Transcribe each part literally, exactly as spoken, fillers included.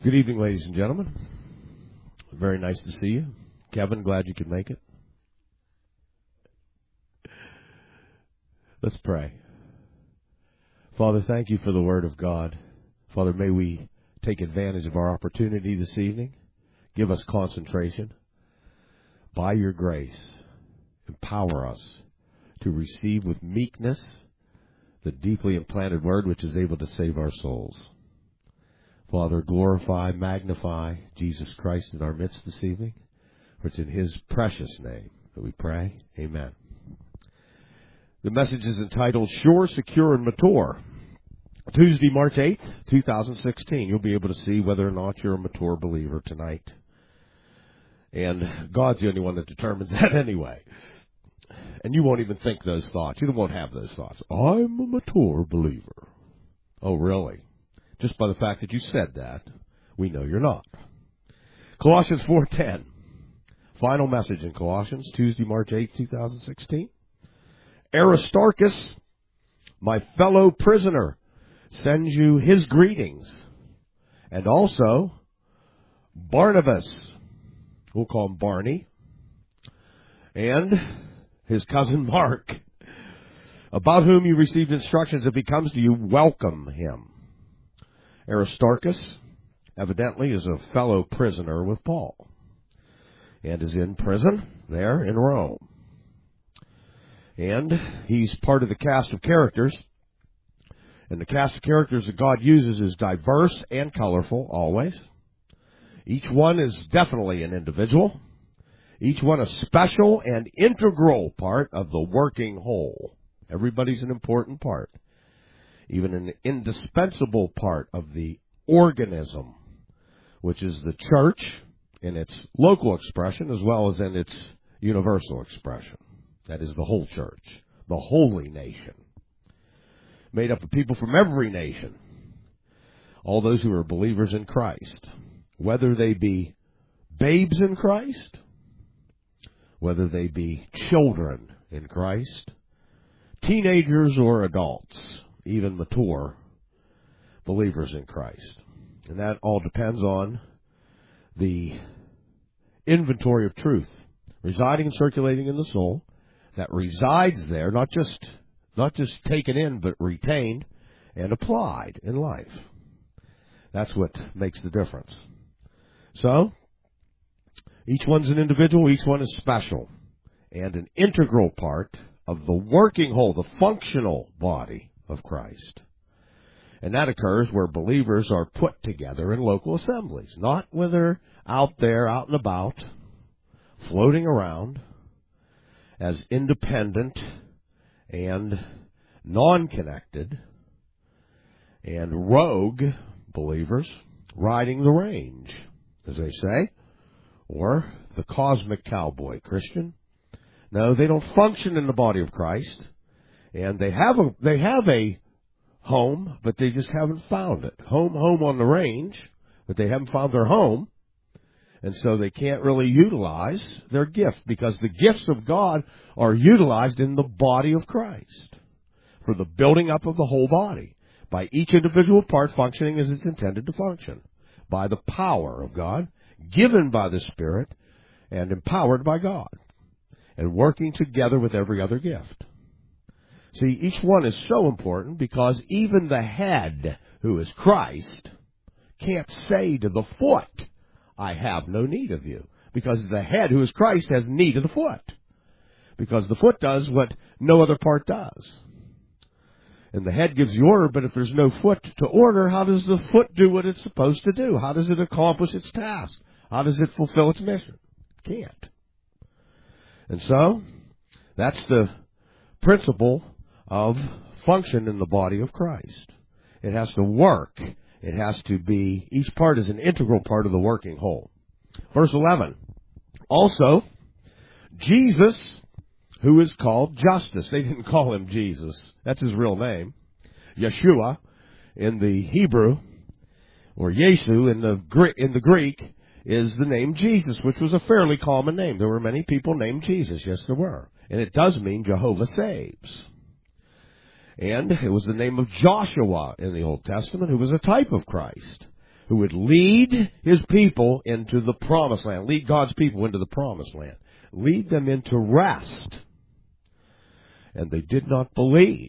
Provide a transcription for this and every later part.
Good evening, ladies and gentlemen. Very nice to see you. Kevin, glad you could make it. Let's pray. Father, thank you for the Word of God. Father, may we take advantage of our opportunity this evening. Give us concentration. By your grace, empower us to receive with meekness the deeply implanted Word which is able to save our souls. Father, glorify, magnify Jesus Christ in our midst this evening. For it's in His precious name that we pray. Amen. The message is entitled, Sure, Secure, and Mature. Tuesday, March eighth, two thousand sixteen. You'll be able to see whether or not you're a mature believer tonight. And God's the only one that determines that anyway. And you won't even think those thoughts. You won't have those thoughts. I'm a mature believer. Oh, really? Just by the fact that you said that, we know you're not. Colossians four ten. Final message in Colossians, Tuesday, March eighth, two thousand sixteen. Aristarchus, my fellow prisoner, sends you his greetings. And also, Barnabas, we'll call him Barney, and his cousin Mark, about whom you received instructions. If he comes to you, welcome him. Aristarchus, evidently, is a fellow prisoner with Paul and is in prison there in Rome. And he's part of the cast of characters. And the cast of characters that God uses is diverse and colorful, always. Each one is definitely an individual. Each one a special and integral part of the working whole. Everybody's an important part. Even an indispensable part of the organism, which is the church in its local expression as well as in its universal expression. That is the whole church, the holy nation, made up of people from every nation, all those who are believers in Christ, whether they be babes in Christ, whether they be children in Christ, teenagers or adults, even mature believers in Christ. And that all depends on the inventory of truth residing and circulating in the soul that resides there, not just not just taken in, but retained and applied in life. That's what makes the difference. So, each one's an individual, each one is special, and an integral part of the working whole, the functional body of Christ. And that occurs where believers are put together in local assemblies, not when they're out there, out and about, floating around as independent and non-connected and rogue believers riding the range, as they say, or the cosmic cowboy Christian. No, they don't function in the body of Christ. And they have a they have a home, but they just haven't found it. Home, home on the range, but they haven't found their home. And so they can't really utilize their gift, because the gifts of God are utilized in the body of Christ for the building up of the whole body, by each individual part functioning as it's intended to function, by the power of God, given by the Spirit, and empowered by God, and working together with every other gift. See, each one is so important because even the head, who is Christ, can't say to the foot, I have no need of you. Because the head, who is Christ, has need of the foot. Because the foot does what no other part does. And the head gives the order, but if there's no foot to order, how does the foot do what it's supposed to do? How does it accomplish its task? How does it fulfill its mission? It can't. And so, that's the principle of function in the body of Christ. It has to work. It has to be, each part is an integral part of the working whole. Verse eleven. Also, Jesus, who is called Justice. They didn't call him Jesus. That's his real name. Yeshua in the Hebrew, or Yesu in the in the Greek, is the name Jesus, which was a fairly common name. There were many people named Jesus. Yes, there were. And it does mean Jehovah saves. And it was the name of Joshua in the Old Testament, who was a type of Christ. who would lead his people into the promised land, lead God's people into the promised land, lead them into rest. And they did not believe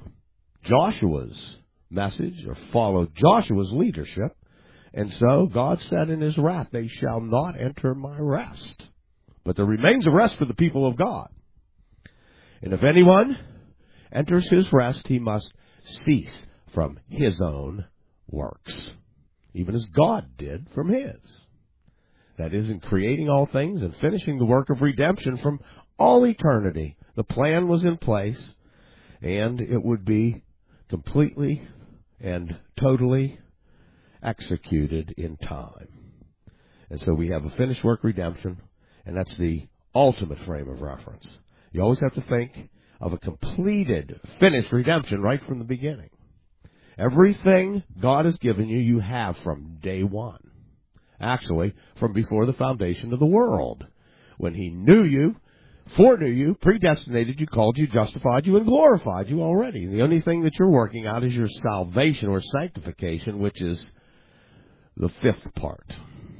Joshua's message or followed Joshua's leadership. And so God said in his wrath, they shall not enter my rest. But there remains a rest for the people of God. And if anyone enters his rest, he must cease from his own works, even as God did from his. That is, in creating all things and finishing the work of redemption from all eternity. The plan was in place, and it would be completely and totally executed in time. And so we have a finished work redemption, and that's the ultimate frame of reference. You always have to think of a completed, finished redemption right from the beginning. Everything God has given you, you have from day one. Actually, from before the foundation of the world. When he knew you, foreknew you, predestinated you, called you, justified you, and glorified you already. The only thing that you're working out is your salvation or sanctification, which is the fifth part.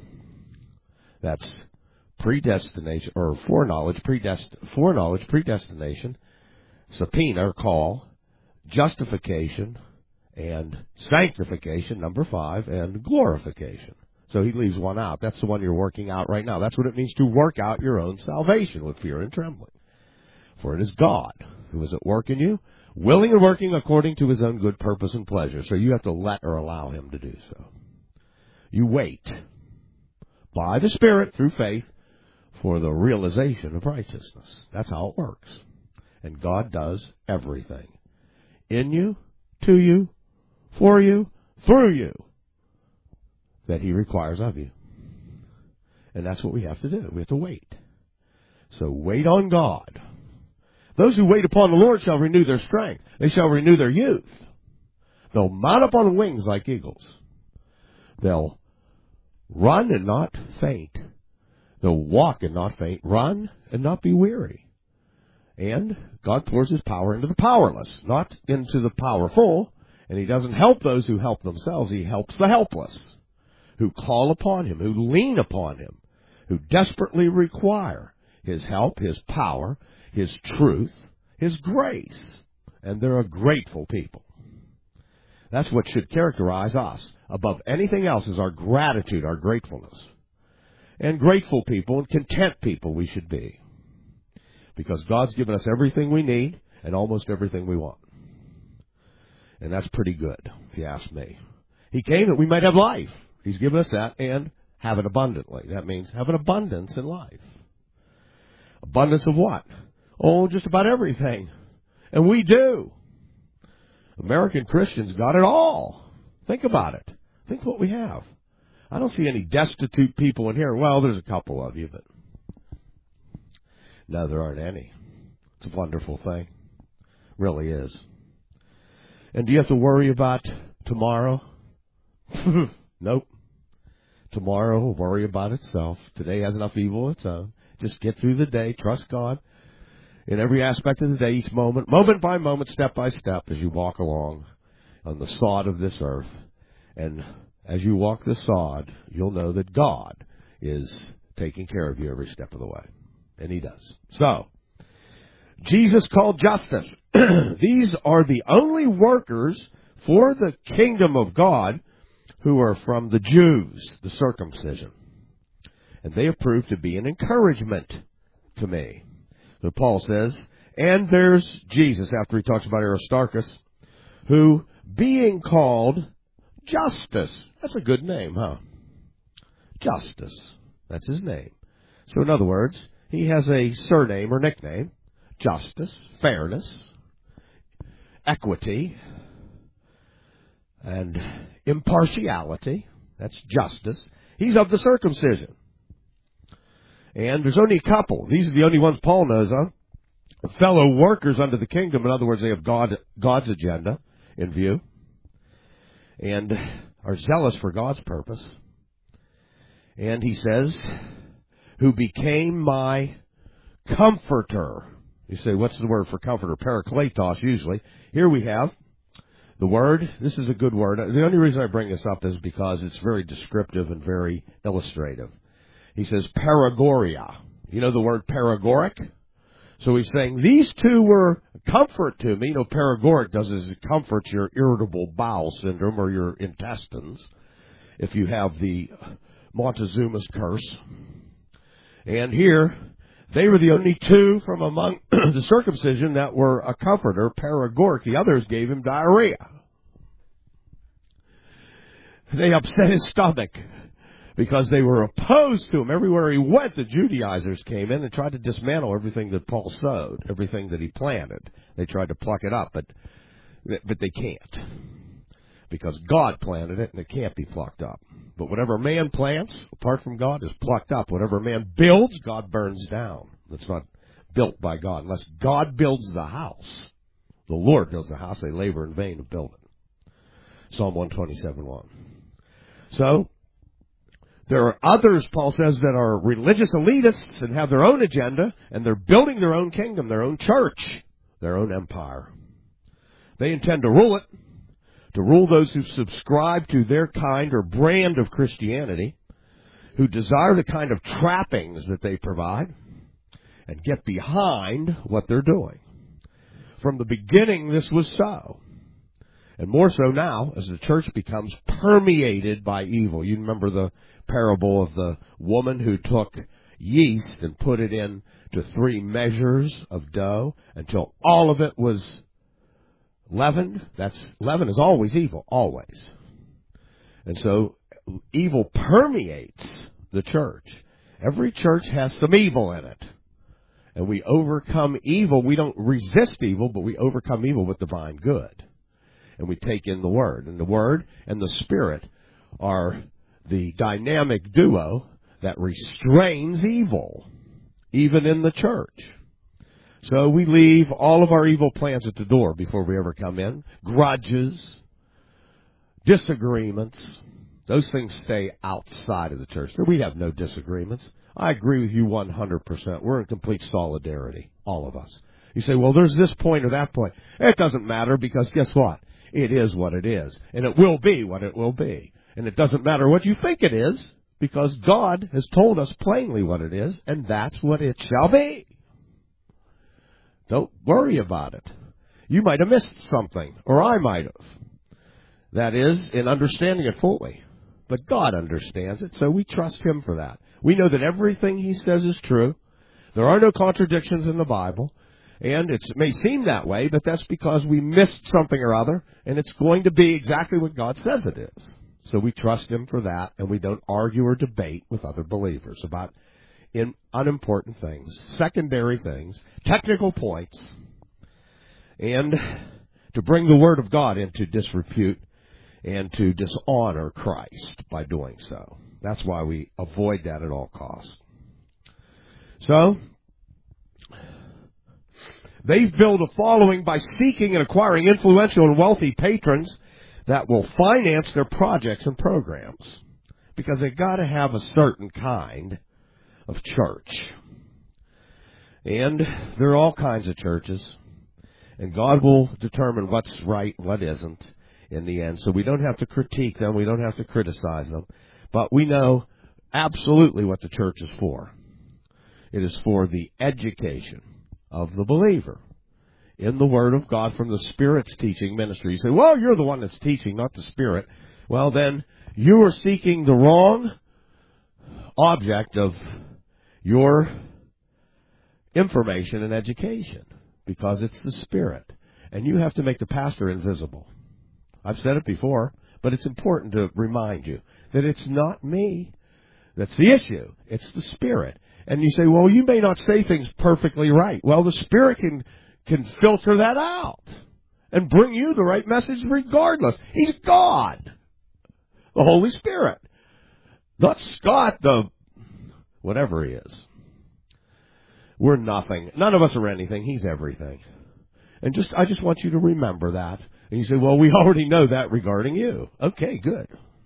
That's predestination, or foreknowledge, predest- foreknowledge, predestination, subpoena or call, justification, and sanctification, number five, and glorification. So he leaves one out. That's the one you're working out right now. That's what it means to work out your own salvation with fear and trembling. For it is God who is at work in you, willing and working according to his own good purpose and pleasure. So you have to let or allow him to do so. You wait by the Spirit through faith for the realization of righteousness. That's how it works. And God does everything. In you, to you, for you, through you, that he requires of you. And that's what we have to do. We have to wait. So wait on God. Those who wait upon the Lord shall renew their strength. They shall renew their youth. They'll mount up on wings like eagles. They'll run and not faint. They'll walk and not faint. Run and not be weary. And God pours his power into the powerless, not into the powerful. And he doesn't help those who help themselves. He helps the helpless, who call upon him, who lean upon him, who desperately require his help, his power, his truth, his grace. And they're a grateful people. That's what should characterize us. Above anything else is our gratitude, our gratefulness. And grateful people and content people we should be. Because God's given us everything we need and almost everything we want. And that's pretty good, if you ask me. He came that we might have life. He's given us that and have it abundantly. That means have an abundance in life. Abundance of what? Oh, just about everything. And we do. American Christians got it all. Think about it. Think what we have. I don't see any destitute people in here. Well, there's a couple of you, but no, there aren't any. It's a wonderful thing. Really is. And do you have to worry about tomorrow? Nope. Tomorrow will worry about itself. Today has enough evil of its own. Just get through the day. Trust God in every aspect of the day, each moment, moment by moment, step by step, as you walk along on the sod of this earth. And as you walk the sod, you'll know that God is taking care of you every step of the way. And he does. So, Jesus called justice. These are the only workers for the kingdom of God who are from the Jews, the circumcision. And they have proved to be an encouragement to me. So Paul says, and there's Jesus, after he talks about Aristarchus, who, being called Justus. That's a good name, huh? Justus. That's his name. So in other words, he has a surname or nickname. Justice, fairness, equity, and impartiality. That's justice. He's of the circumcision. And there's only a couple. These are the only ones Paul knows of. Fellow workers under the kingdom. In other words, they have God, God's agenda in view. And are zealous for God's purpose. And he says, who became my comforter. You say, what's the word for comforter? Parakletos, usually. Here we have The word, this is a good word. The only reason I bring this up is because it's very descriptive and very illustrative. He says paragoria. You know the word paragoric? So he's saying, these two were comfort to me. You know, paragoric does is it comforts your irritable bowel syndrome or your intestines if you have the Montezuma's curse. And here, they were the only two from among the circumcision that were a comforter, paragoric. The others gave him diarrhea. They upset his stomach because they were opposed to him. Everywhere he went, the Judaizers came in and tried to dismantle everything that Paul sowed, everything that he planted. They tried to pluck it up, but but they can't. Because God planted it, and it can't be plucked up. But whatever man plants, apart from God, is plucked up. Whatever man builds, God burns down. It's not built by God. Unless God builds the house. The Lord builds the house. They labor in vain to build it. Psalm one twenty-seven one. So, there are others, Paul says, that are religious elitists and have their own agenda, and they're building their own kingdom, their own church, their own empire. They intend to rule it. To rule those who subscribe to their kind or brand of Christianity, who desire the kind of trappings that they provide, and get behind what they're doing. From the beginning, this was so. And more so now, as the church becomes permeated by evil. You remember the parable of the woman who took yeast and put it in to three measures of dough until all of it was leavened. That's leaven is always evil, always. And so evil permeates the church. Every church has some evil in it. And we overcome evil. We don't resist evil, but we overcome evil with divine good. And we take in the Word. And the Word and the Spirit are the dynamic duo that restrains evil, even in the church. So we leave all of our evil plans at the door before we ever come in. Grudges, disagreements, those things stay outside of the church. We have no disagreements. I agree with you one hundred percent. We're in complete solidarity, all of us. You say, well, there's this point or that point. It doesn't matter because guess what? It is what it is. And it will be what it will be. And it doesn't matter what you think it is because God has told us plainly what it is, and that's what it shall be. Don't worry about it. You might have missed something, or I might have. That is, in understanding it fully. But God understands it, so we trust Him for that. We know that everything He says is true. There are no contradictions in the Bible. And it may seem that way, but that's because we missed something or other, and it's going to be exactly what God says it is. So we trust Him for that, and we don't argue or debate with other believers about in unimportant things, secondary things, technical points, and to bring the Word of God into disrepute and to dishonor Christ by doing so. That's why we avoid that at all costs. So, they've built a following by seeking and acquiring influential and wealthy patrons that will finance their projects and programs. Because they've got to have a certain kind of church. And there are all kinds of churches. And God will determine what's right and what isn't in the end. So we don't have to critique them. We don't have to criticize them. But we know absolutely what the church is for. It is for the education of the believer in the Word of God from the Spirit's teaching ministry. You say, well, you're the one that's teaching, not the Spirit. Well, then you are seeking the wrong object of your information and education because it's the Spirit. And you have to make the pastor invisible. I've said it before, but it's important to remind you that it's not me that's the issue. It's the Spirit. And you say, well, you may not say things perfectly right. Well, the Spirit can can filter that out and bring you the right message regardless. He's God, the Holy Spirit. Not Scott, the whatever he is. We're nothing. None of us are anything. He's everything. And just I just want you to remember that. And you say, well, we already know that regarding you. Okay, good.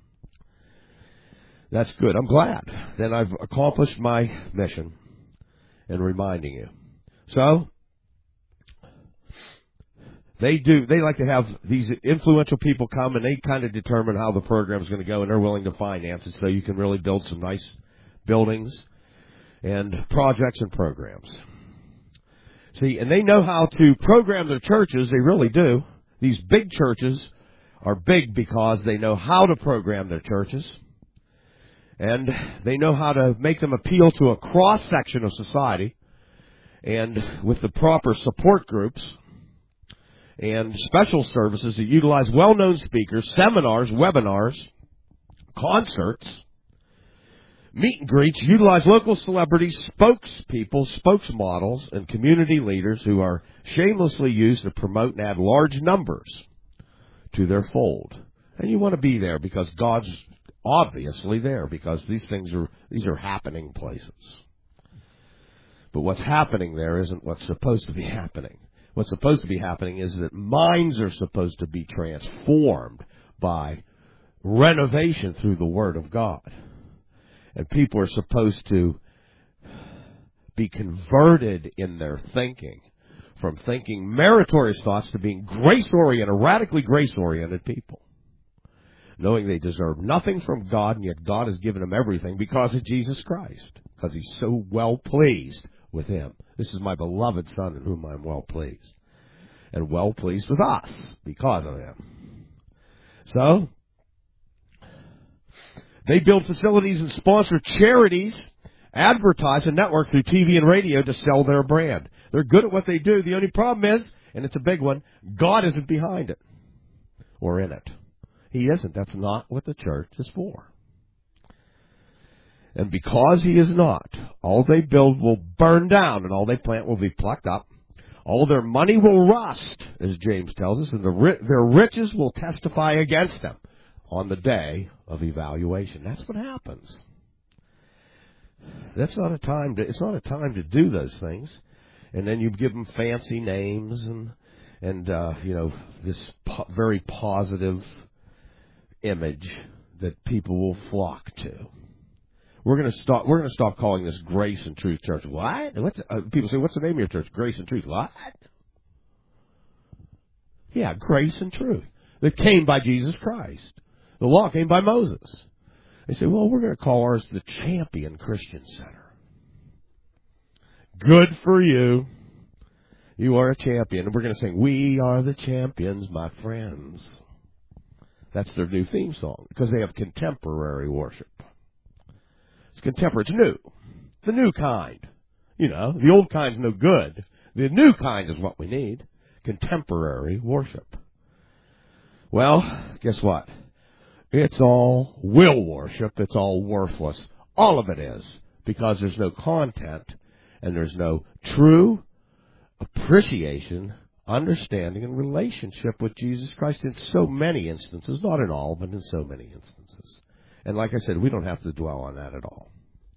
That's good. I'm glad. Then I've accomplished my mission in reminding you. So, They do. They like to have these influential people come, and they kind of determine how the program is going to go, and they're willing to finance it so you can really build some nice buildings and projects and programs. See, and they know how to program their churches. They really do. These big churches are big because they know how to program their churches, and they know how to make them appeal to a cross-section of society, and with the proper support groups and special services that utilize well-known speakers, seminars, webinars, concerts, meet and greets, utilize local celebrities, spokespeople, spokesmodels, and community leaders who are shamelessly used to promote and add large numbers to their fold. And you want to be there because God's obviously there, because these things are, these are happening places. But what's happening there isn't what's supposed to be happening. What's supposed to be happening is that minds are supposed to be transformed by renovation through the Word of God. And people are supposed to be converted in their thinking from thinking meritorious thoughts to being grace-oriented, radically grace-oriented people, knowing they deserve nothing from God, and yet God has given them everything because of Jesus Christ, because He's so well pleased with Him. This is my beloved Son in whom I am well pleased, and well pleased with us because of Him. So, they build facilities and sponsor charities, advertise and network through T V and radio to sell their brand. They're good at what they do. The only problem is, and it's a big one, God isn't behind it or in it. He isn't. That's not what the church is for. And because He is not, all they build will burn down, and all they plant will be plucked up. All their money will rust, as James tells us, and the ri- their riches will testify against them on the day of evaluation. That's what happens. That's not a time to, it's not a time to do those things. And then you give them fancy names and, and uh, you know, this po- very positive image that people will flock to. We're going to stop. We're going to stop calling this Grace and Truth Church. What? What's, uh, people say, "What's the name of your church?" Grace and Truth. What? Yeah, Grace and Truth. That came by Jesus Christ. The law came by Moses. They say, "Well, we're going to call ours the Champion Christian Center." Good for you. You are a champion. And we're going to sing, "We are the champions, my friends." That's their new theme song because they have contemporary worship. It's contemporary. It's new. It's the new kind. You know, the old kind's no good. The new kind is what we need. Contemporary worship. Well, guess what? It's all will worship. It's all worthless. All of it is, because there's no content and there's no true appreciation, understanding, and relationship with Jesus Christ in so many instances. Not in all, but in so many instances. And like I said, we don't have to dwell on that at all.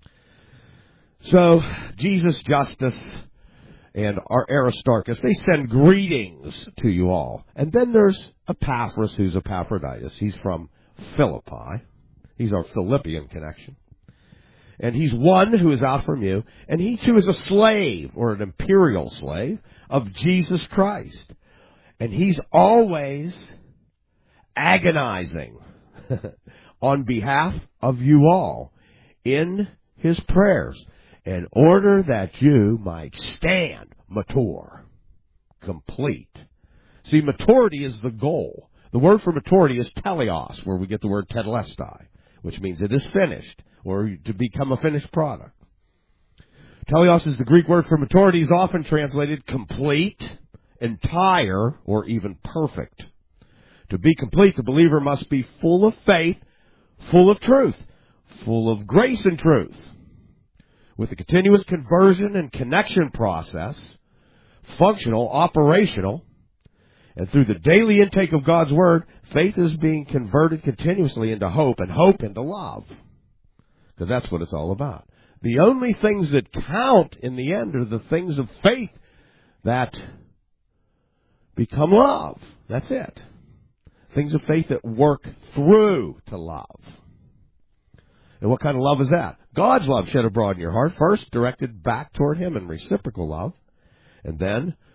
So, Jesus, Justus, and our Aristarchus, they send greetings to you all. And then there's Epaphras, who's Epaphroditus. He's from Philippi. He's our Philippian connection. And he's one who is out from you. And he too is a slave, or an imperial slave, of Jesus Christ. And he's always agonizing on behalf of you all in his prayers, in order that you might stand mature, complete. See, maturity is the goal. The word for maturity is teleos, where we get the word tetelestai, which means it is finished, or to become a finished product. Teleos is the Greek word for maturity, is often translated complete, entire, or even perfect. To be complete, the believer must be full of faith, full of truth, full of grace and truth. With the continuous conversion and connection process, functional, operational, and through the daily intake of God's Word, faith is being converted continuously into hope, and hope into love. Because that's what it's all about. The only things that count in the end are the things of faith that become love. That's it. Things of faith that work through to love. And what kind of love is that? God's love shed abroad in your heart, first directed back toward Him in reciprocal love, and then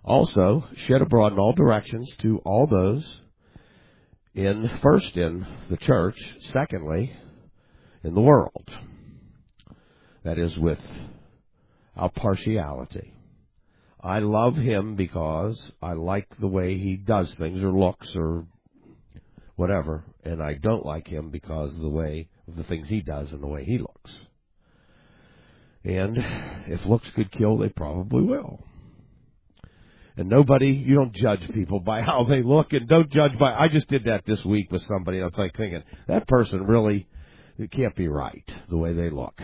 Also, shed abroad in all directions to all those in, first in the church, secondly, in the world. That is, without partiality. I love him because I like the way he does things or looks or whatever, and I don't like him because of the way of the things he does and the way he looks. And if looks could kill, they probably will. And nobody, you don't judge people by how they look, and don't judge by, I just did that this week with somebody, and I was like thinking, that person really, it can't be right, the way they look.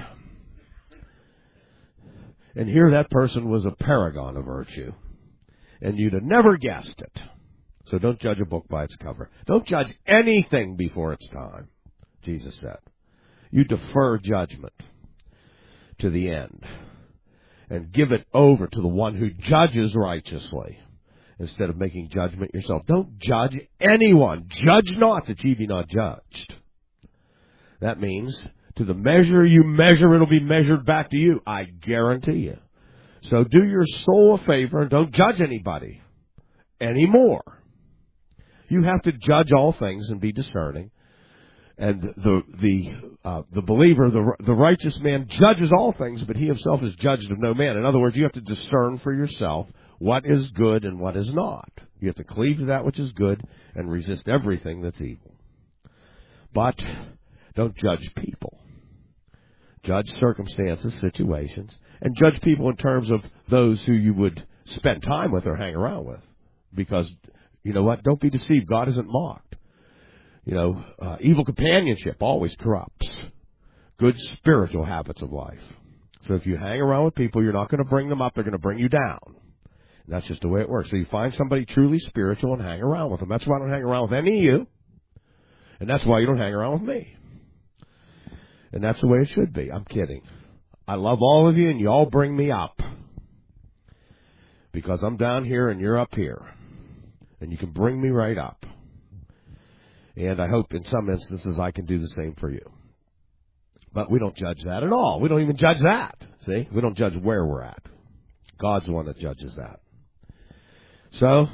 And here that person was a paragon of virtue, and you'd have never guessed it. So don't judge a book by its cover. Don't judge anything before its time, Jesus said. You defer judgment to the end and give it over to the one who judges righteously instead of making judgment yourself. Don't judge anyone. Judge not that ye be not judged. That means to the measure you measure, it'll be measured back to you. I guarantee you. So do your soul a favor and don't judge anybody anymore. You have to judge all things and be discerning. And the the uh, the believer, the the righteous man, judges all things, but he himself is judged of no man. In other words, you have to discern for yourself what is good and what is not. You have to cleave to that which is good and resist everything that's evil. But don't judge people. Judge circumstances, situations, and judge people in terms of those who you would spend time with or hang around with. Because, you know what, don't be deceived. God isn't mocked. You know, uh, evil companionship always corrupts good spiritual habits of life. So if you hang around with people, you're not going to bring them up. They're going to bring you down. And that's just the way it works. So you find somebody truly spiritual and hang around with them. That's why I don't hang around with any of you. And that's why you don't hang around with me. And that's the way it should be. I'm kidding. I love all of you, and you all bring me up. Because I'm down here and you're up here. And you can bring me right up. And I hope in some instances I can do the same for you. But we don't judge that at all. We don't even judge that. See? We don't judge where we're at. God's the one that judges that. So,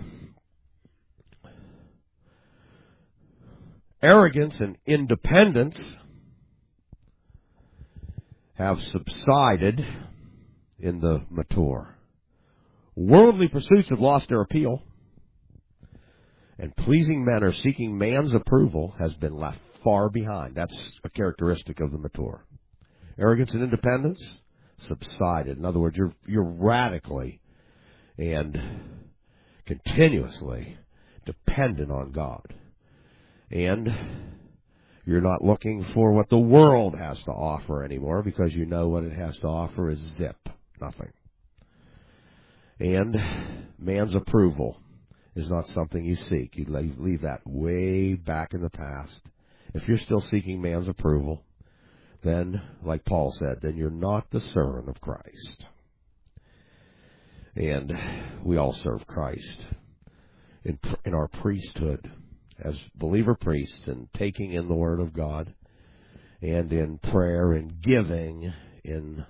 arrogance and independence have subsided in the mature. Worldly pursuits have lost their appeal. And pleasing men or seeking man's approval has been left far behind. That's a characteristic of the mature. Arrogance and independence subsided. In other words, you're you're radically and continuously dependent on God. And you're not looking for what the world has to offer anymore because you know what it has to offer is zip, nothing. And man's approval is not something you seek. You leave, leave that way back in the past. If you're still seeking man's approval, then, like Paul said, then you're not the servant of Christ. And we all serve Christ in, in our priesthood as believer priests and taking in the Word of God and in prayer and giving, in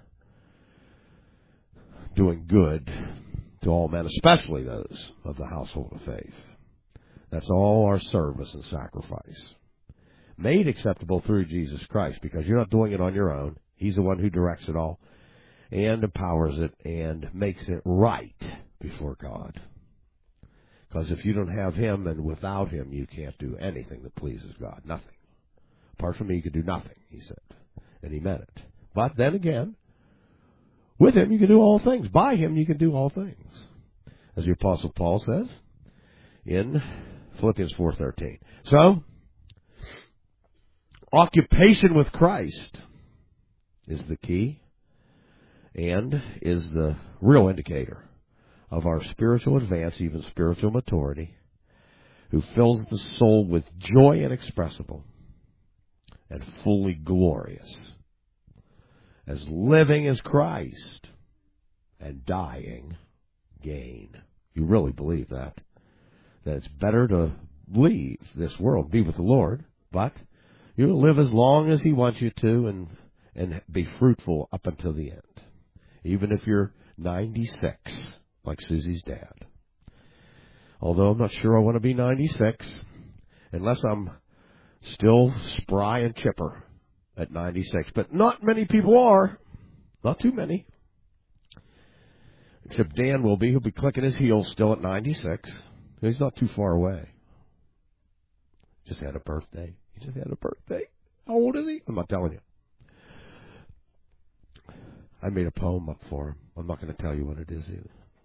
doing good to all men, especially those of the household of faith. That's all our service and sacrifice. Made acceptable through Jesus Christ, because you're not doing it on your own. He's the one who directs it all and empowers it and makes it right before God. Because if you don't have Him, and without Him, you can't do anything that pleases God. Nothing. Apart from me, you can do nothing, He said. And He meant it. But then again, with Him, you can do all things. By Him, you can do all things. As the Apostle Paul says in Philippians four thirteen. So, occupation with Christ is the key and is the real indicator of our spiritual advance, even spiritual maturity, who fills the soul with joy inexpressible and fully glorious, as living as Christ and dying gain. You really believe that? That it's better to leave this world, be with the Lord, but you'll live as long as He wants you to and and be fruitful up until the end. Even if you're ninety-six, like Susie's dad. Although I'm not sure I want to be ninety-six, unless I'm still spry and chipper at ninety-six. But not many people are. Not too many. Except Dan will be. He'll be clicking his heels still at ninety-six. He's not too far away. Just had a birthday. He just had a birthday. How old is he? I'm not telling you. I made a poem up for him. I'm not going to tell you what it is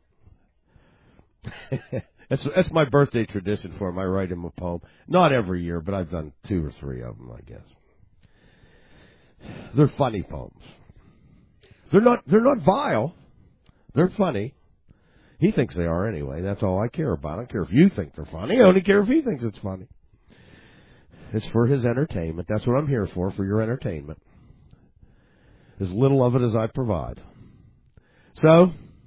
either. that's, that's my birthday tradition for him. I write him a poem. Not every year, but I've done two or three of them, I guess. They're funny poems. They're not, they're not vile. They're funny. He thinks they are anyway. That's all I care about. I don't care if you think they're funny. I only care if he thinks it's funny. It's for his entertainment. That's what I'm here for, for your entertainment. As little of it as I provide. So,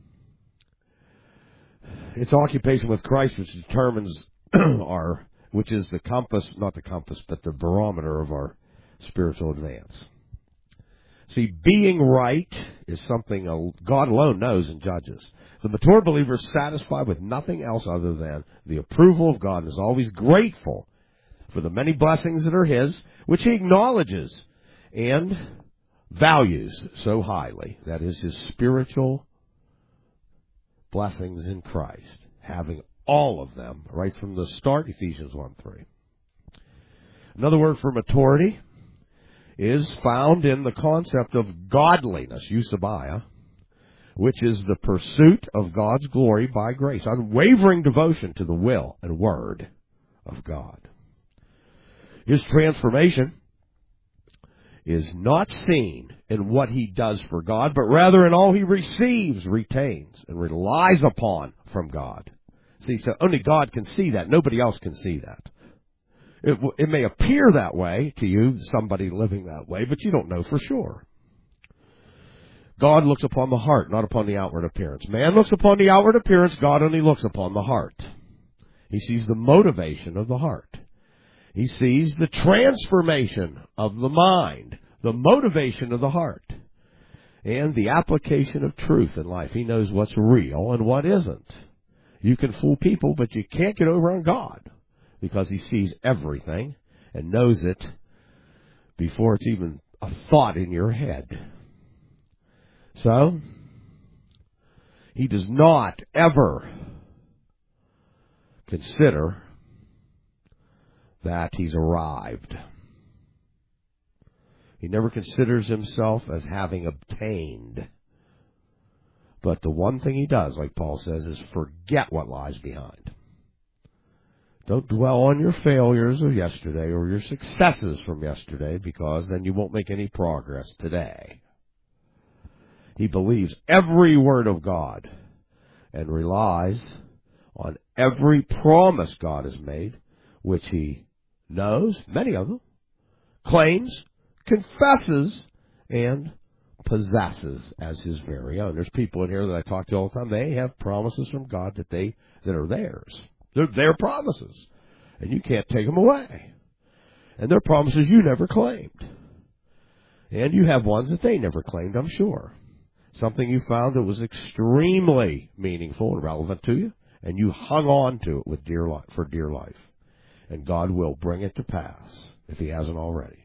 it's occupation with Christ which determines our, which is the compass, not the compass, but the barometer of our spiritual advance. See, being right is something God alone knows and judges. The mature believer is satisfied with nothing else other than the approval of God and is always grateful for the many blessings that are His, which He acknowledges and values so highly. That is His spiritual blessings in Christ, having all of them right from the start, Ephesians one three. Another word for maturity is found in the concept of godliness, eusebia, which is the pursuit of God's glory by grace, unwavering devotion to the will and word of God. His transformation is not seen in what he does for God, but rather in all he receives, retains, and relies upon from God. See, so only God can see that. Nobody else can see that. It, it may appear that way to you, somebody living that way, but you don't know for sure. God looks upon the heart, not upon the outward appearance. Man looks upon the outward appearance. God only looks upon the heart. He sees the motivation of the heart. He sees the transformation of the mind, the motivation of the heart, and the application of truth in life. He knows what's real and what isn't. You can fool people, but you can't get over on God because He sees everything and knows it before it's even a thought in your head. So, He does not ever consider that He's arrived. He never considers Himself as having obtained. But the one thing He does, like Paul says, is forget what lies behind. Don't dwell on your failures of yesterday or your successes from yesterday, because then you won't make any progress today. He believes every word of God and relies on every promise God has made, which he knows, many of them, claims, confesses, and possesses as his very own. There's people in here that I talk to all the time. They have promises from God that they that are theirs. They're their promises, and you can't take them away. And they're promises you never claimed. And you have ones that they never claimed, I'm sure. Something you found that was extremely meaningful and relevant to you, and you hung on to it with dear life, for dear life. And God will bring it to pass, if He hasn't already.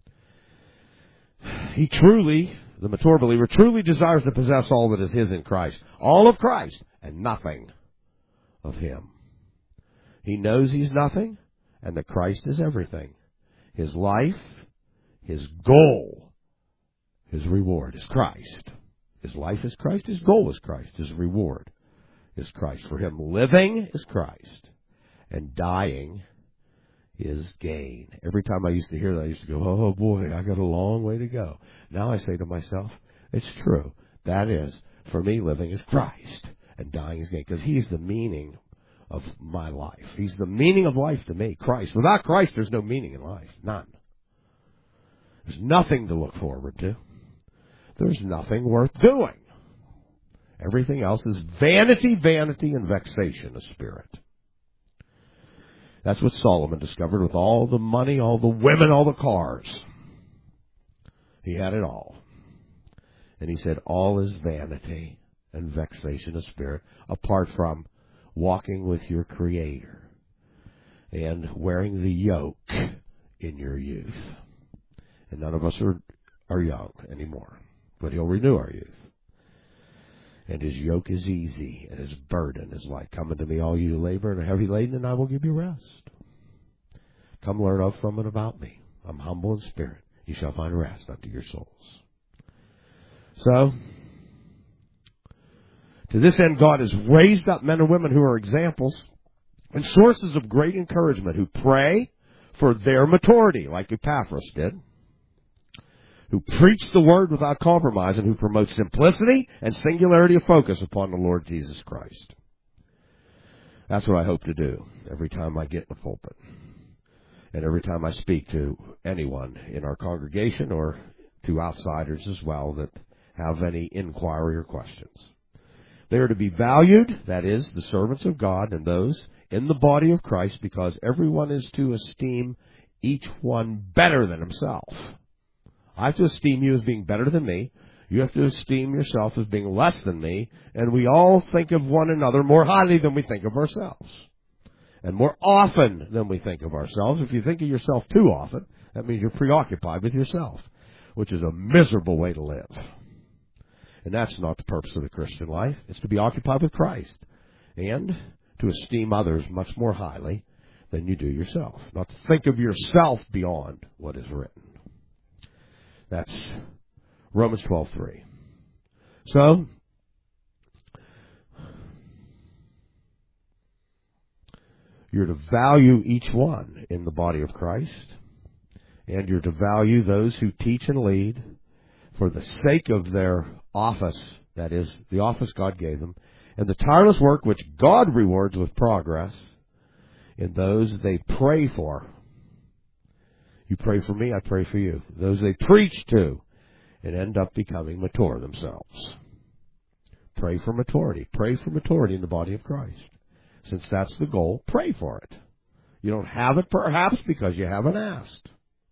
He truly, the mature believer, truly desires to possess all that is his in Christ. All of Christ, and nothing of Him. He knows he's nothing, and that Christ is everything. His life, his goal, his reward is Christ. His life is Christ, his goal is Christ, his reward is Christ. For him, living is Christ, and dying is gain. Every time I used to hear that, I used to go, oh boy, I got a long way to go. Now I say to myself, it's true. That is, for me, living is Christ, and dying is gain, because He's the meaning of my life. He's the meaning of life to me, Christ. Without Christ, there's no meaning in life. None. There's nothing to look forward to. There's nothing worth doing. Everything else is vanity, vanity, and vexation of spirit. That's what Solomon discovered with all the money, all the women, all the cars. He had it all. And he said, all is vanity and vexation of spirit, apart from walking with your Creator and wearing the yoke in your youth. And none of us are, are young anymore, but He'll renew our youth. And His yoke is easy, and His burden is light. Come unto me, all you labor and are heavy laden, and I will give you rest. Come learn of from and about me. I'm humble in spirit. You shall find rest unto your souls. So, to this end, God has raised up men and women who are examples and sources of great encouragement, who pray for their maturity, like Epaphras did, who preach the word without compromise, and who promote simplicity and singularity of focus upon the Lord Jesus Christ. That's what I hope to do every time I get in the pulpit, and every time I speak to anyone in our congregation or to outsiders as well that have any inquiry or questions. They are to be valued, that is, the servants of God and those in the body of Christ, because everyone is to esteem each one better than himself. I have to esteem you as being better than me. You have to esteem yourself as being less than me. And we all think of one another more highly than we think of ourselves. And more often than we think of ourselves. If you think of yourself too often, that means you're preoccupied with yourself, which is a miserable way to live. And that's not the purpose of the Christian life. It's to be occupied with Christ and to esteem others much more highly than you do yourself. Not to think of yourself beyond what is written. That's Romans twelve three. So, you're to value each one in the body of Christ, and you're to value those who teach and lead for the sake of their office, that is, the office God gave them, and the tireless work which God rewards with progress in those they pray for. You pray for me, I pray for you. Those they preach to and end up becoming mature themselves. Pray for maturity. Pray for maturity in the body of Christ. Since that's the goal, pray for it. You don't have it perhaps because you haven't asked.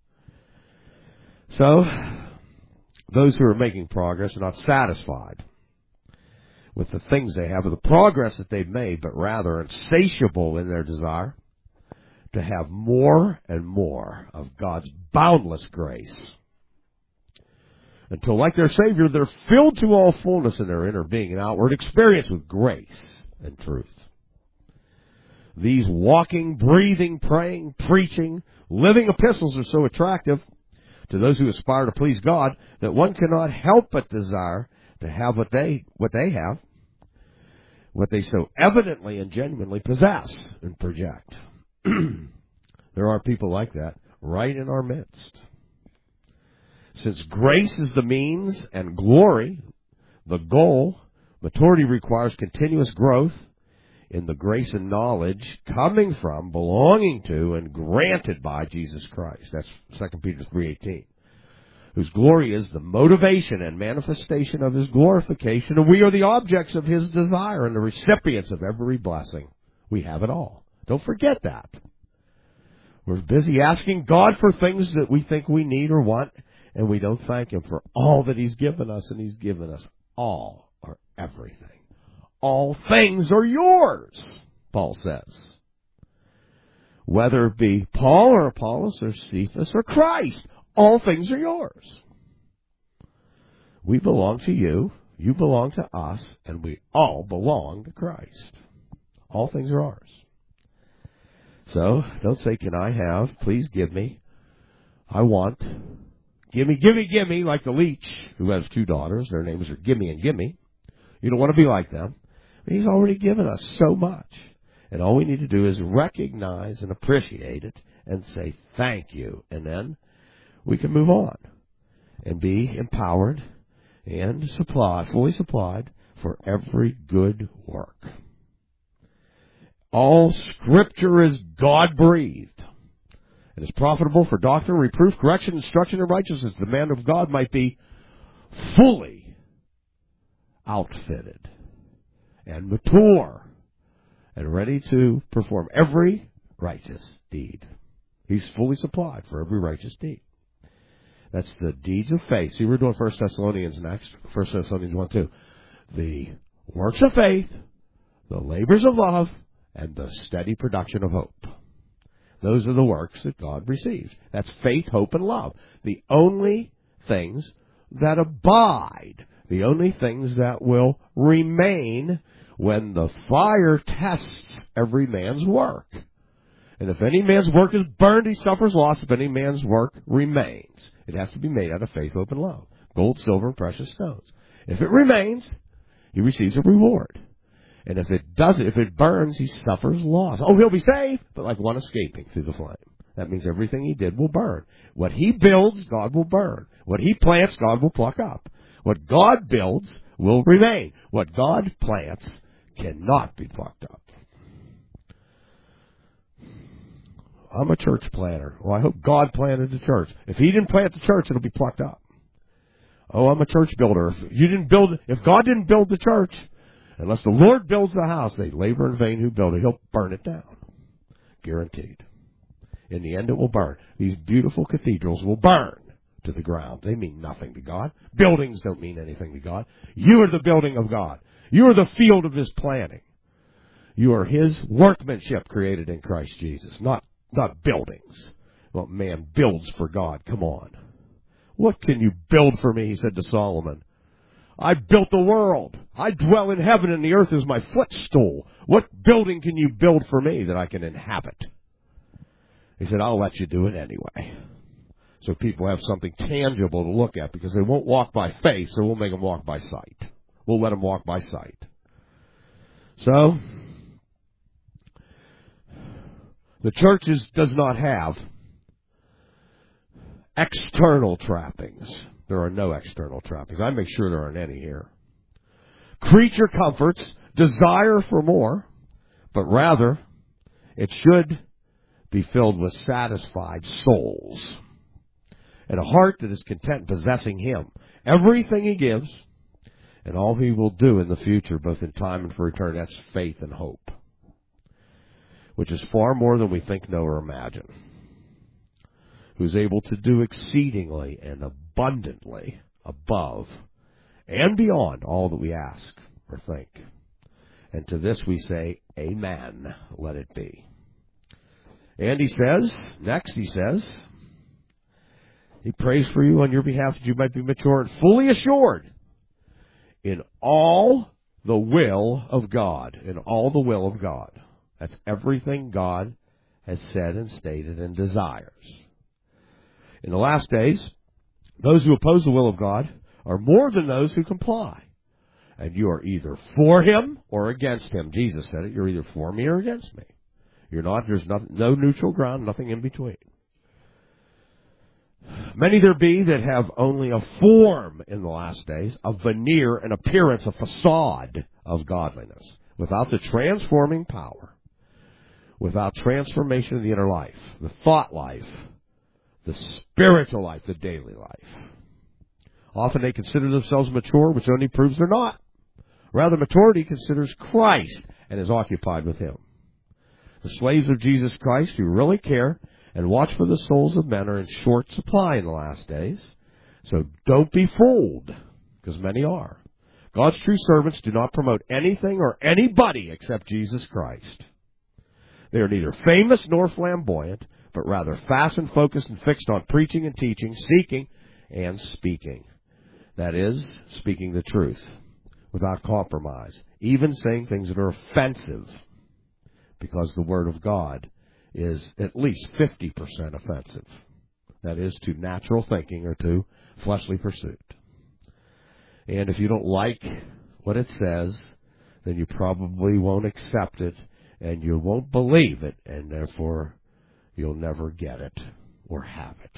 So, those who are making progress are not satisfied with the things they have, or the progress that they've made, but rather insatiable in their desire to have more and more of God's boundless grace. Until, like their Savior, they're filled to all fullness in their inner being and outward experience with grace and truth. These walking, breathing, praying, preaching, living epistles are so attractive to those who aspire to please God that one cannot help but desire to have what they what they have, what they so evidently and genuinely possess and project. There are people like that right in our midst. Since grace is the means and glory, the goal, maturity requires continuous growth in the grace and knowledge coming from, belonging to, and granted by Jesus Christ. That's Second Peter three eighteen. Whose glory is the motivation and manifestation of His glorification, and we are the objects of His desire and the recipients of every blessing. We have it all. Don't forget that. We're busy asking God for things that we think we need or want, and we don't thank Him for all that He's given us, and He's given us all or everything. All things are yours, Paul says. Whether it be Paul or Apollos or Cephas or Christ, all things are yours. We belong to you, you belong to us, and we all belong to Christ. All things are ours. So, don't say, can I have? Please give me. I want. Gimme, gimme, gimme, like the leech who has two daughters. Their names are Gimme and Gimme. You don't want to be like them. But He's already given us so much. And all we need to do is recognize and appreciate it and say thank you. And then we can move on and be empowered and supply, fully supplied for every good work. All Scripture is God-breathed and is profitable for doctrine, reproof, correction, instruction, and righteousness. The man of God might be fully outfitted and mature and ready to perform every righteous deed. He's fully supplied for every righteous deed. That's the deeds of faith. See, we're doing First Thessalonians next. First Thessalonians one two. The works of faith, the labors of love, and the steady production of hope. Those are the works that God receives. That's faith, hope, and love. The only things that abide, the only things that will remain when the fire tests every man's work. And if any man's work is burned, he suffers loss. If any man's work remains, it has to be made out of faith, hope, and love. Gold, silver, and precious stones. If it remains, he receives a reward. And if it doesn't, if it burns, he suffers loss. Oh, he'll be saved, but like one escaping through the flame. That means everything he did will burn. What he builds, God will burn. What he plants, God will pluck up. What God builds will remain. What God plants cannot be plucked up. I'm a church planter. Well, I hope God planted the church. If he didn't plant the church, it'll be plucked up. Oh, I'm a church builder. If you didn't build, if God didn't build the church, unless the Lord builds the house, they labor in vain who build it. He'll burn it down. Guaranteed. In the end, it will burn. These beautiful cathedrals will burn to the ground. They mean nothing to God. Buildings don't mean anything to God. You are the building of God. You are the field of his planting. You are his workmanship created in Christ Jesus, not, not buildings. What man builds for God. Come on. What can you build for me, he said to Solomon. I built the world. I dwell in heaven, and the earth is my footstool. What building can you build for me that I can inhabit? He said, I'll let you do it anyway. So people have something tangible to look at, because they won't walk by faith, so we'll make them walk by sight. We'll let them walk by sight. So, the church is, does not have external trappings. There are no external trappings. I make sure there aren't any here. Creature comforts, desire for more, but rather it should be filled with satisfied souls and a heart that is content possessing him. Everything he gives and all he will do in the future, both in time and for eternity, that's faith and hope, which is far more than we think, know, or imagine. Who's able to do exceedingly and abundantly above and beyond all that we ask or think. And to this we say, amen, let it be. And he says, next he says, he prays for you on your behalf that you might be mature and fully assured in all the will of God. In all the will of God. That's everything God has said and stated and desires. In the last days, those who oppose the will of God are more than those who comply. And you are either for him or against him. Jesus said it. You're either for me or against me. You're not, there's no, no neutral ground, nothing in between. Many there be that have only a form in the last days, a veneer, an appearance, a facade of godliness, without the transforming power, without transformation of the inner life, the thought life, the spiritual life, the daily life. Often they consider themselves mature, which only proves they're not. Rather, maturity considers Christ and is occupied with him. The slaves of Jesus Christ who really care and watch for the souls of men are in short supply in the last days. So don't be fooled, because many are. God's true servants do not promote anything or anybody except Jesus Christ. They are neither famous nor flamboyant, but rather fastened, focused, and fixed on preaching and teaching, seeking and speaking. That is, speaking the truth without compromise, even saying things that are offensive, because the Word of God is at least fifty percent offensive. That is, to natural thinking or to fleshly pursuit. And if you don't like what it says, then you probably won't accept it, and you won't believe it, and therefore you'll never get it or have it.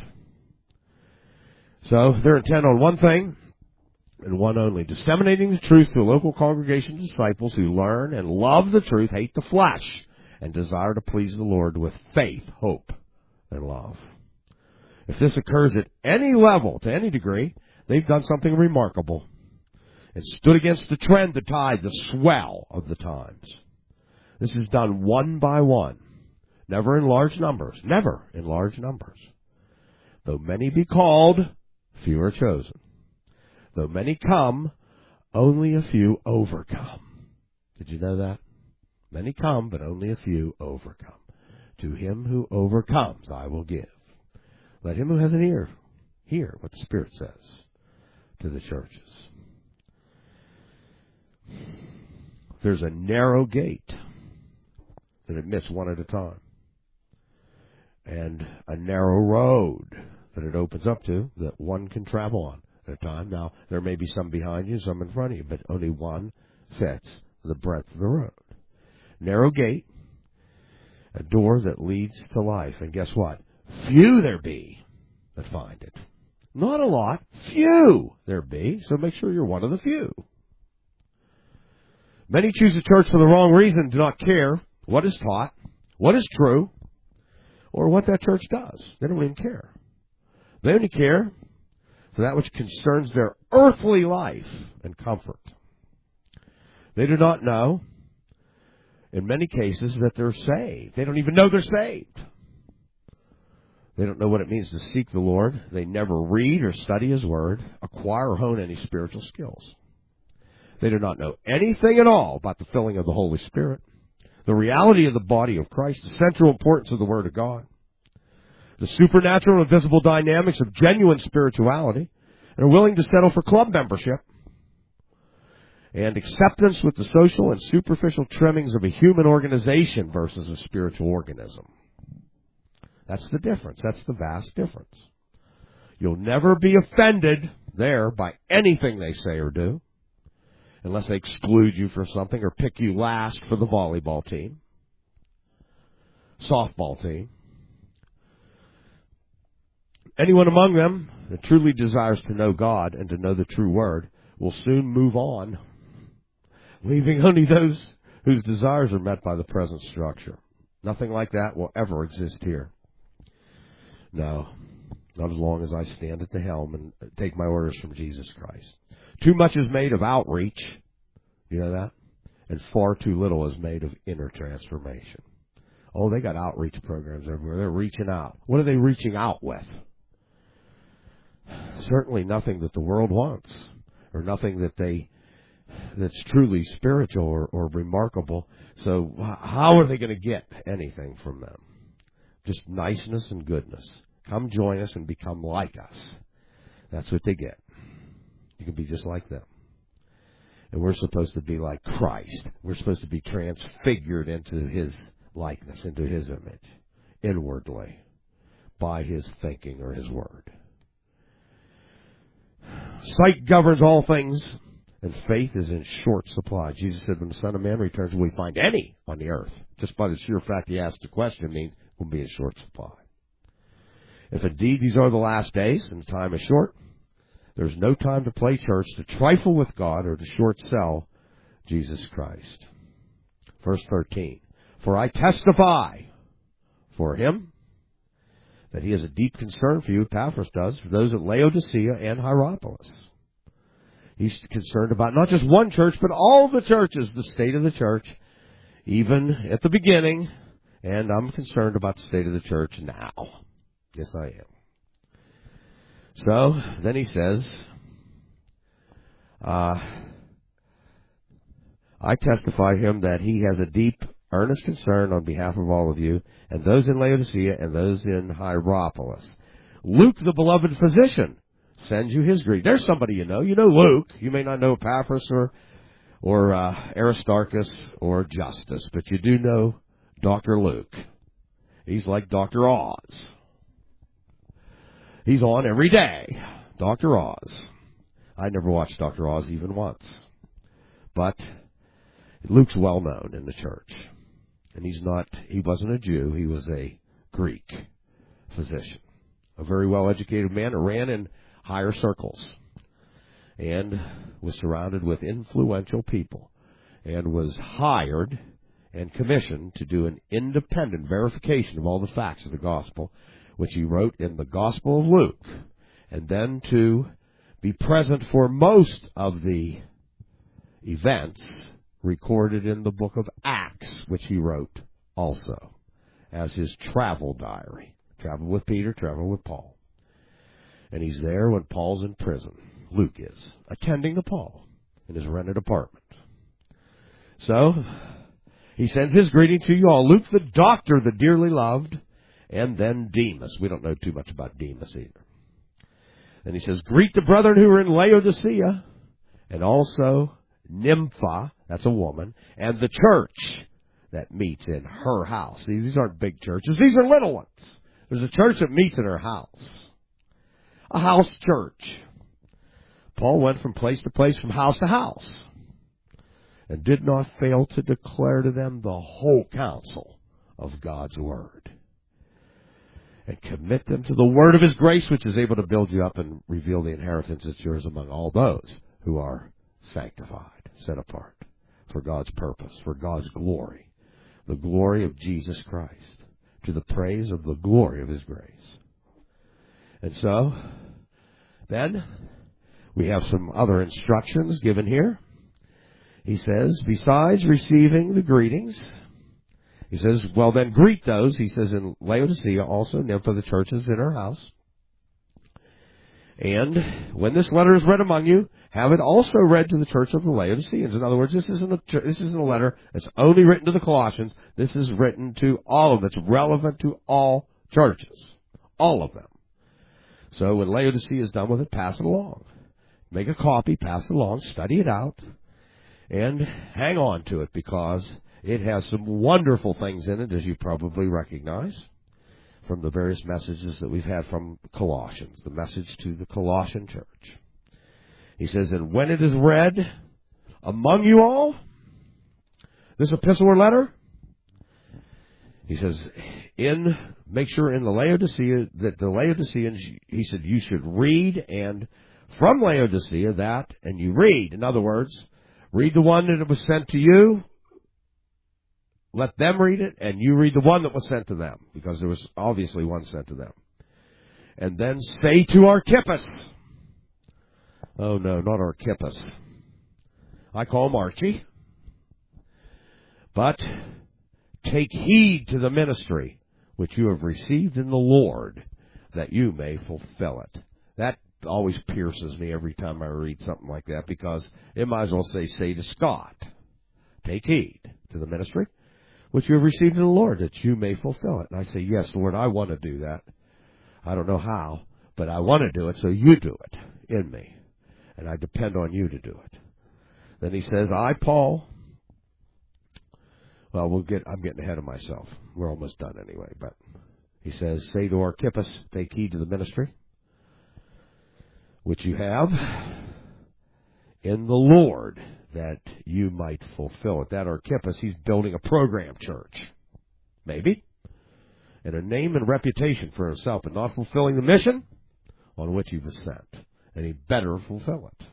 So they're intent on one thing and one only, disseminating the truth to a local congregation of disciples who learn and love the truth, hate the flesh, and desire to please the Lord with faith, hope, and love. If this occurs at any level, to any degree, they've done something remarkable and stood against the trend, the tide, the swell of the times. This is done one by one, never in large numbers, never in large numbers. Though many be called, few are chosen. Though many come, only a few overcome. Did you know that? Many come, but only a few overcome. To him who overcomes, I will give. Let him who has an ear hear what the Spirit says to the churches. There's a narrow gate that admits one at a time, and a narrow road that it opens up to that one can travel on at a time. Now, there may be some behind you, some in front of you, but only one fits the breadth of the road. Narrow gate, a door that leads to life. And guess what? Few there be that find it. Not a lot. Few there be. So make sure you're one of the few. Many choose a church for the wrong reason, do not care what is taught, what is true, or what that church does. They don't even care. They only care for that which concerns their earthly life and comfort. They do not know, in many cases, that they're saved. They don't even know they're saved. They don't know what it means to seek the Lord. They never read or study His Word, acquire or hone any spiritual skills. They do not know anything at all about the filling of the Holy Spirit, the reality of the body of Christ, the central importance of the Word of God, the supernatural and visible dynamics of genuine spirituality, and are willing to settle for club membership and acceptance with the social and superficial trimmings of a human organization versus a spiritual organism. That's the difference. That's the vast difference. You'll never be offended there by anything they say or do, unless they exclude you for something or pick you last for the volleyball team, softball team. Anyone among them that truly desires to know God and to know the true Word will soon move on, leaving only those whose desires are met by the present structure. Nothing like that will ever exist here. No, not as long as I stand at the helm and take my orders from Jesus Christ. Too much is made of outreach, you know that? And far too little is made of inner transformation. Oh, they got outreach programs everywhere. They're reaching out. What are they reaching out with? Certainly nothing that the world wants, or nothing that they that's truly spiritual or, or remarkable. So how are they going to get anything from them? Just niceness and goodness. Come join us and become like us. That's what they get. You can be just like them. And we're supposed to be like Christ. We're supposed to be transfigured into His likeness, into His image, inwardly, by His thinking or His Word. Sight governs all things, and faith is in short supply. Jesus said, when the Son of Man returns, will we find any on the earth? Just by the sheer fact He asked the question means we'll be in short supply. If indeed these are the last days and the time is short, there's no time to play church, to trifle with God, or to short sell Jesus Christ. Verse thirteen, for I testify for Him that He has a deep concern for you, Epaphras does, for those at Laodicea and Hierapolis. He's concerned about not just one church, but all the churches, the state of the church, even at the beginning, and I'm concerned about the state of the church now. Yes, I am. So, then he says, uh, I testify Him that He has a deep, earnest concern on behalf of all of you, and those in Laodicea and those in Hierapolis. Luke, the beloved physician, sends you his greeting. There's somebody you know. You know Luke. You may not know Epaphras or or uh, Aristarchus or Justus, but you do know Doctor Luke. He's like Doctor Oz. He's on every day. Doctor Oz. I never watched Doctor Oz even once. But Luke's well known in the church. And he's not, he wasn't a Jew. He was a Greek physician. A very well-educated man who ran in higher circles and was surrounded with influential people and was hired and commissioned to do an independent verification of all the facts of the gospel, which he wrote in the Gospel of Luke, and then to be present for most of the events recorded in the book of Acts, which he wrote also as his travel diary. Travel with Peter, travel with Paul. And he's there when Paul's in prison. Luke is, attending to Paul in his rented apartment. So, He sends his greeting to you all. Luke the doctor, the dearly loved, and then Demas. We don't know too much about Demas either. And he says, greet the brethren who are in Laodicea, and also Nympha, that's a woman, and the church that meets in her house. These aren't big churches. These are little ones. There's a church that meets in her house. A house church. Paul went from place to place, from house to house, and did not fail to declare to them the whole counsel of God's Word, and commit them to the word of His grace, which is able to build you up and reveal the inheritance that's yours among all those who are sanctified, set apart for God's purpose, for God's glory, the glory of Jesus Christ, to the praise of the glory of His grace. And so, then, we have some other instructions given here. He says, besides receiving the greetings, he says, well then greet those. He says in Laodicea also, Nympha, the church is in her house. And when this letter is read among you, have it also read to the church of the Laodiceans. In other words, this isn't a, this isn't a letter that's only written to the Colossians. This is written to all of them. It's relevant to all churches. All of them. So when Laodicea is done with it, pass it along. Make a copy, pass it along, study it out, and hang on to it, because it has some wonderful things in it, as you probably recognize from the various messages that we've had from Colossians, the message to the Colossian church. He says, and when it is read among you all, this epistle or letter, he says, in, make sure in the Laodicea, that the Laodiceans, he said, you should read, and from Laodicea that, and you read. In other words, read the one that was sent to you, let them read it, and you read the one that was sent to them, because there was obviously one sent to them. And then say to Archippus, oh no, not Archippus. I call him Archie. But take heed to the ministry which you have received in the Lord, that you may fulfill it. That always pierces me every time I read something like that, because it might as well say, say to Scott, take heed to the ministry which you have received in the Lord, that you may fulfill it. And I say, yes, Lord, I want to do that. I don't know how, but I want to do it, so you do it in me. And I depend on you to do it. Then he says, I, Paul, well, we'll get, I'm getting ahead of myself. We're almost done anyway, but he says, say to Archippus, take heed to the ministry which you have in the Lord, that you might fulfill it. That Archippus, he's building a program church. Maybe. And a name and reputation for himself, but not fulfilling the mission on which he was sent. And he better fulfill it.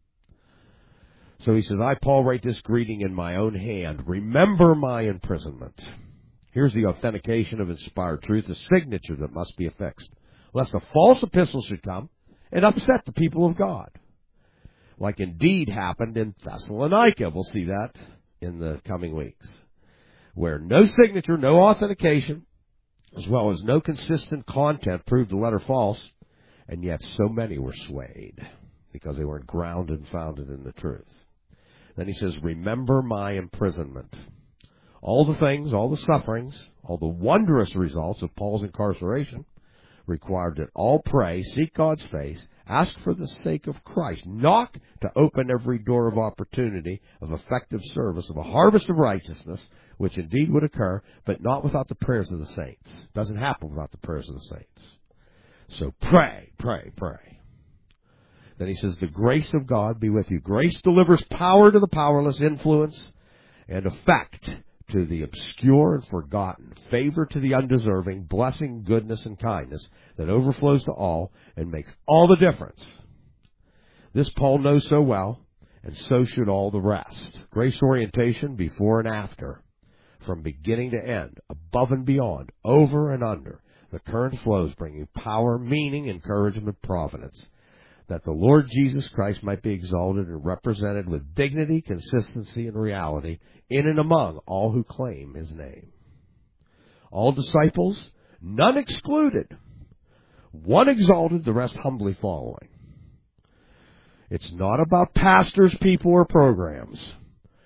So he says, I, Paul, write this greeting in my own hand. Remember my imprisonment. Here's the authentication of inspired truth, the signature that must be affixed, lest a false epistle should come and upset the people of God, like indeed happened in Thessalonica. We'll see that in the coming weeks, where no signature, no authentication, as well as no consistent content proved the letter false, and yet so many were swayed because they weren't grounded and founded in the truth. Then he says, remember my imprisonment. All the things, all the sufferings, all the wondrous results of Paul's incarceration required that all pray, seek God's face, ask for the sake of Christ, knock to open every door of opportunity, of effective service, of a harvest of righteousness, which indeed would occur, but not without the prayers of the saints. It doesn't happen without the prayers of the saints. So pray, pray, pray. Then he says, the grace of God be with you. Grace delivers power to the powerless, influence and effect to the obscure and forgotten, favor to the undeserving, blessing, goodness, and kindness that overflows to all and makes all the difference. This Paul knows so well, and so should all the rest. Grace orientation before and after, from beginning to end, above and beyond, over and under. The current flows bring you power, meaning, encouragement, providence, that the Lord Jesus Christ might be exalted and represented with dignity, consistency, and reality in and among all who claim his name. All disciples, none excluded, one exalted, the rest humbly following. It's not about pastors, people, or programs.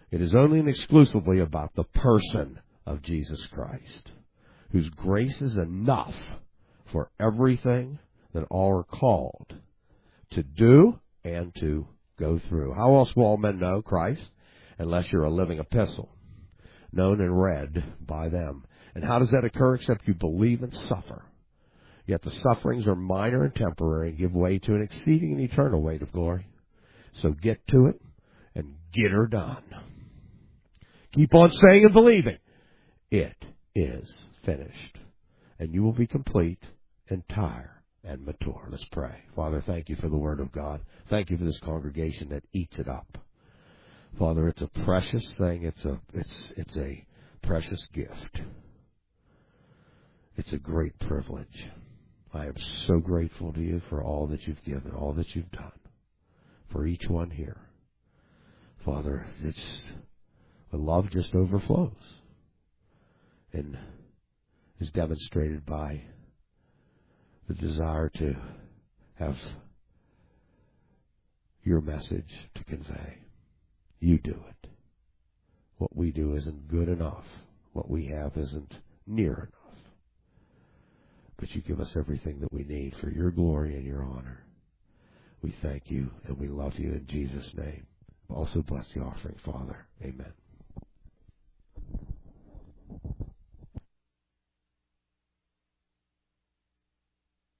It is only and exclusively about the person of Jesus Christ, whose grace is enough for everything that all are called to do and to go through. How else will all men know Christ unless you're a living epistle, known and read by them? And how does that occur except you believe and suffer? Yet the sufferings are minor and temporary and give way to an exceeding and eternal weight of glory. So get to it and get her done. Keep on saying and believing. It is finished. And you will be complete, entire, and mature. Let's pray. Father, thank you for the Word of God. Thank you for this congregation that eats it up. Father, it's a precious thing. It's a, it's, it's a precious gift. It's a great privilege. I am so grateful to you for all that you've given, all that you've done, for each one here. Father, it's, the love just overflows and is demonstrated by the desire to have your message to convey. You do it. What we do isn't good enough. What we have isn't near enough. But you give us everything that we need for your glory and your honor. We thank you and we love you in Jesus' name. Also bless the offering, Father. Amen.